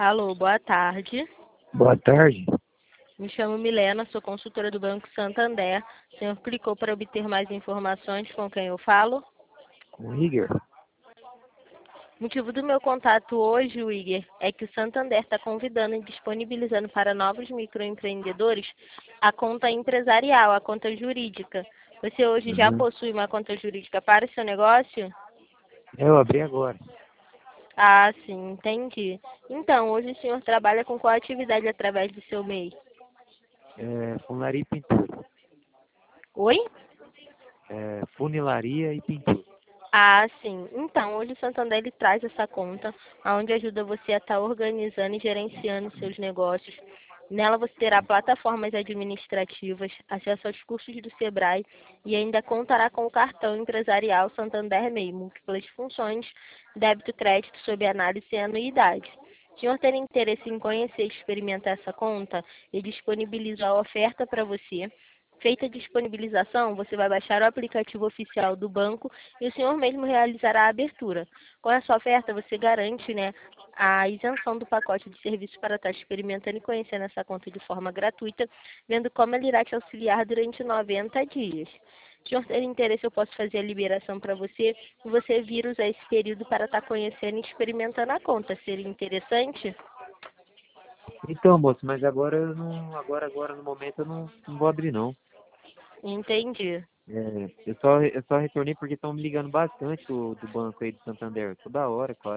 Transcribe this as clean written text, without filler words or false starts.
Alô, boa tarde. Boa tarde. Me chamo Milena, sou consultora do Banco Santander. O senhor clicou para obter mais informações com quem eu falo? Com o Igor. O motivo do meu contato hoje, Wigger, é que o Santander está convidando e disponibilizando para novos microempreendedores a conta empresarial, a conta jurídica. Você hoje já possui uma conta jurídica para o seu negócio? Eu abri agora. Ah, sim, entendi. Então, hoje o senhor trabalha com qual atividade através do seu MEI? Funilaria e pintura. Oi? Funilaria e pintura. Ah, sim. Então, hoje o Santander ele traz essa conta, onde ajuda você a estar organizando e gerenciando seus negócios. Nela você terá plataformas administrativas, acesso aos cursos do Sebrae e ainda contará com o cartão empresarial Santander MEI, múltiplas funções, débito e crédito sob análise e anuidade. Se o senhor tem interesse em conhecer e experimentar essa conta, ele disponibiliza a oferta para você. Feita a disponibilização, você vai baixar o aplicativo oficial do banco e o senhor mesmo realizará a abertura. Com essa oferta, você garante, a isenção do pacote de serviços para estar experimentando e conhecendo essa conta de forma gratuita, vendo como ela irá te auxiliar durante 90 dias. Se o senhor tem interesse, eu posso fazer a liberação para você e você vir usar esse período para estar conhecendo e experimentando a conta. Seria interessante? Então, moço, mas agora eu não. Agora no momento eu não vou abrir não. Entendi. Eu só retornei porque estão me ligando bastante do banco aí de Santander. Toda hora, claro.